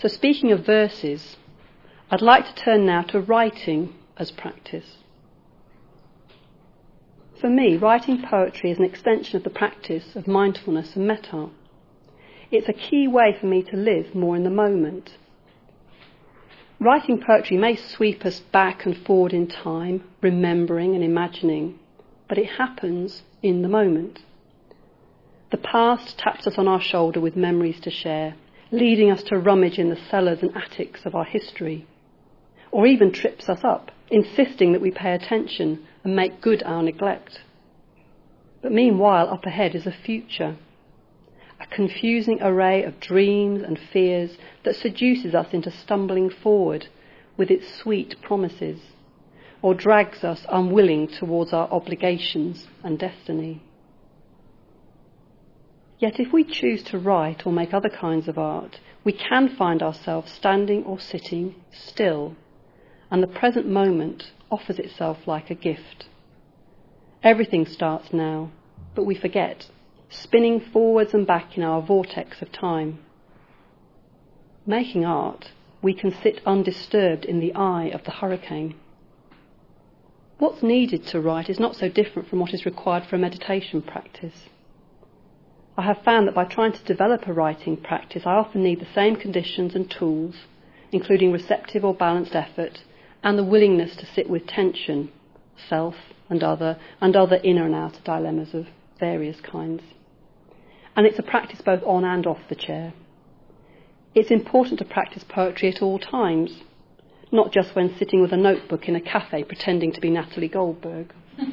So speaking of verses, I'd like to turn now to writing as practice. For me, writing poetry is an extension of the practice of mindfulness and metta. It's a key way for me to live more in the moment. Writing poetry may sweep us back and forward in time, remembering and imagining, but it happens in the moment. The past taps us on our shoulder with memories to share, leading us to rummage in the cellars and attics of our history, or even trips us up, insisting that we pay attention and make good our neglect. But meanwhile, up ahead is a future, a confusing array of dreams and fears that seduces us into stumbling forward with its sweet promises, or drags us unwilling towards our obligations and destiny. Yet if we choose to write or make other kinds of art, we can find ourselves standing or sitting still, and the present moment offers itself like a gift. Everything starts now, but we forget, spinning forwards and back in our vortex of time. Making art, we can sit undisturbed in the eye of the hurricane. What's needed to write is not so different from what is required for a meditation practice. I have found that by trying to develop a writing practice, I often need the same conditions and tools, including receptive or balanced effort, and the willingness to sit with tension, self and other inner and outer dilemmas of various kinds. And it's a practice both on and off the chair. It's important to practice poetry at all times, not just when sitting with a notebook in a cafe pretending to be Natalie Goldberg.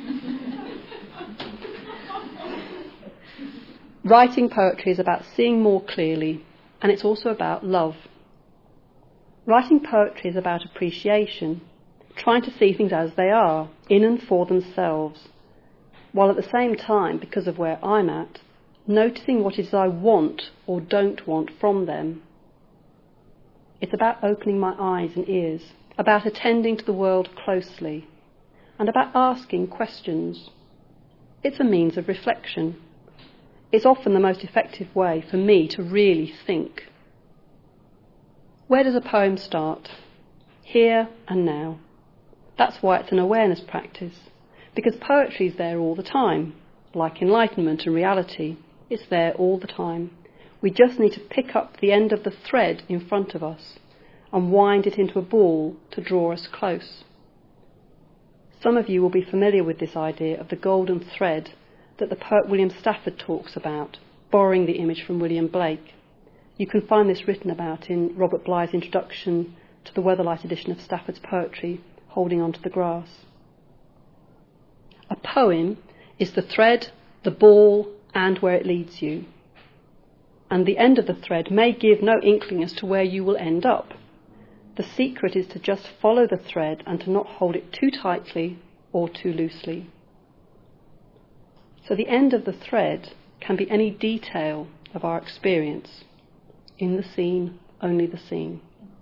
Writing poetry is about seeing more clearly, and it's also about love. Writing poetry is about appreciation, trying to see things as they are, in and for themselves, while at the same time, because of where I'm at, noticing what it is I want or don't want from them. It's about opening my eyes and ears, about attending to the world closely, and about asking questions. It's a means of reflection. It's often the most effective way for me to really think. Where does a poem start? Here and now. That's why it's an awareness practice, because poetry is there all the time, like enlightenment and reality. It's there all the time. We just need to pick up the end of the thread in front of us and wind it into a ball to draw us close. Some of you will be familiar with this idea of the golden thread that the poet William Stafford talks about, borrowing the image from William Blake. You can find this written about in Robert Bly's introduction to the Weatherlight edition of Stafford's poetry, Holding On to the Grass. A poem is the thread, the ball, and where it leads you. And the end of the thread may give no inkling as to where you will end up. The secret is to just follow the thread and to not hold it too tightly or too loosely. So the end of the thread can be any detail of our experience. In the scene, only the scene.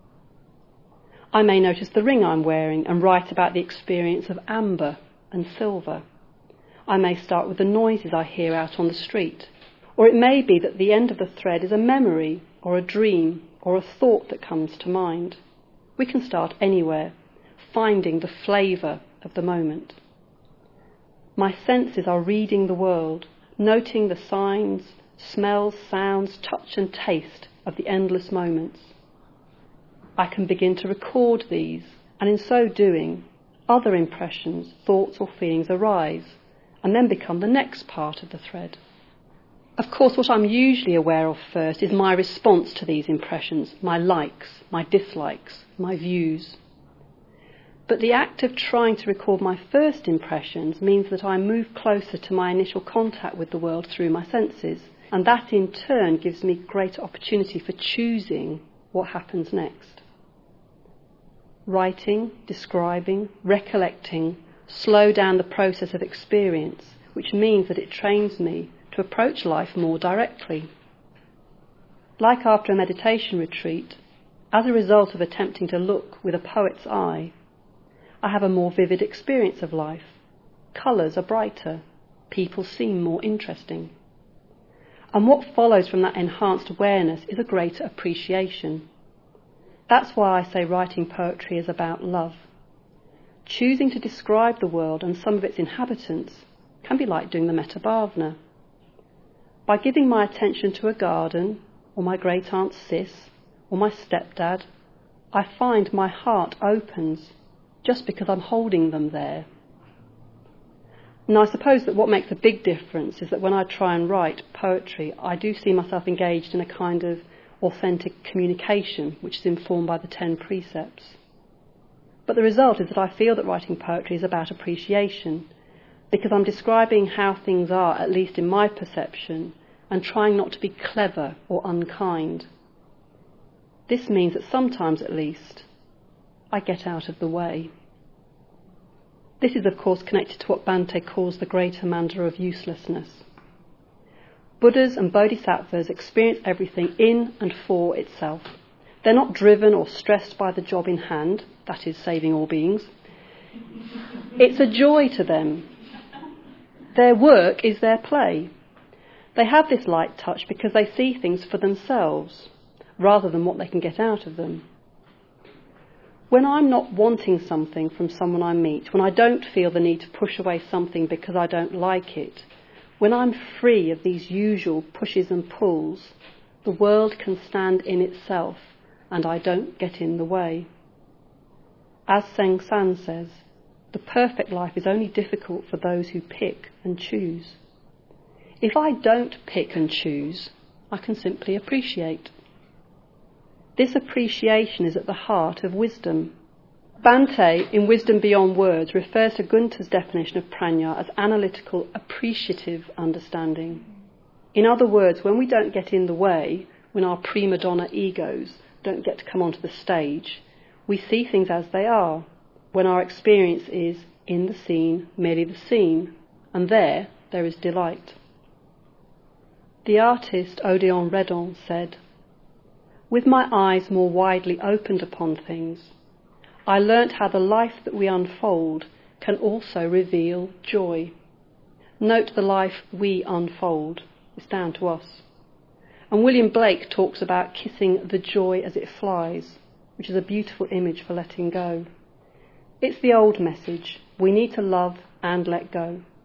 I may notice the ring I'm wearing and write about the experience of amber and silver. I may start with the noises I hear out on the street. Or it may be that the end of the thread is a memory or a dream or a thought that comes to mind. We can start anywhere, finding the flavour of the moment. My senses are reading the world, noting the signs, smells, sounds, touch and taste of the endless moments. I can begin to record these, and in so doing, other impressions, thoughts or feelings arise, and then become the next part of the thread. Of course, what I'm usually aware of first is my response to these impressions, my likes, my dislikes, my views. But the act of trying to record my first impressions means that I move closer to my initial contact with the world through my senses, and that in turn gives me greater opportunity for choosing what happens next. Writing, describing, recollecting slow down the process of experience, which means that it trains me to approach life more directly. Like after a meditation retreat, as a result of attempting to look with a poet's eye, I have a more vivid experience of life. Colours are brighter, people seem more interesting. And what follows from that enhanced awareness is a greater appreciation. That's why I say writing poetry is about love. Choosing to describe the world and some of its inhabitants can be like doing the Metabhavna. By giving my attention to a garden, or my great-aunt Sis, or my stepdad, I find my heart opens just because I'm holding them there. And I suppose that what makes a big difference is that when I try and write poetry, I do see myself engaged in a kind of authentic communication, which is informed by the 10 precepts. But the result is that I feel that writing poetry is about appreciation, because I'm describing how things are, at least in my perception, and trying not to be clever or unkind. This means that sometimes, at least, I get out of the way. This is, of course, connected to what Bhante calls the greater mandala of uselessness. Buddhas and bodhisattvas experience everything in and for itself. They're not driven or stressed by the job in hand, that is, saving all beings. It's a joy to them. Their work is their play. They have this light touch because they see things for themselves, rather than what they can get out of them. When I'm not wanting something from someone I meet, when I don't feel the need to push away something because I don't like it, when I'm free of these usual pushes and pulls, the world can stand in itself and I don't get in the way. As Seng San says, the perfect life is only difficult for those who pick and choose. If I don't pick and choose, I can simply appreciate. This appreciation is at the heart of wisdom. Bhante, in Wisdom Beyond Words, refers to Gunther's definition of prajna as analytical, appreciative understanding. In other words, when we don't get in the way, when our prima donna egos don't get to come onto the stage, we see things as they are, when our experience is in the scene, merely the scene, and there is delight. The artist Odeon Redon said, "With my eyes more widely opened upon things, I learnt how the life that we unfold can also reveal joy. Note the life we unfold. It's down to us." And William Blake talks about kissing the joy as it flies, which is a beautiful image for letting go. It's the old message. We need to love and let go.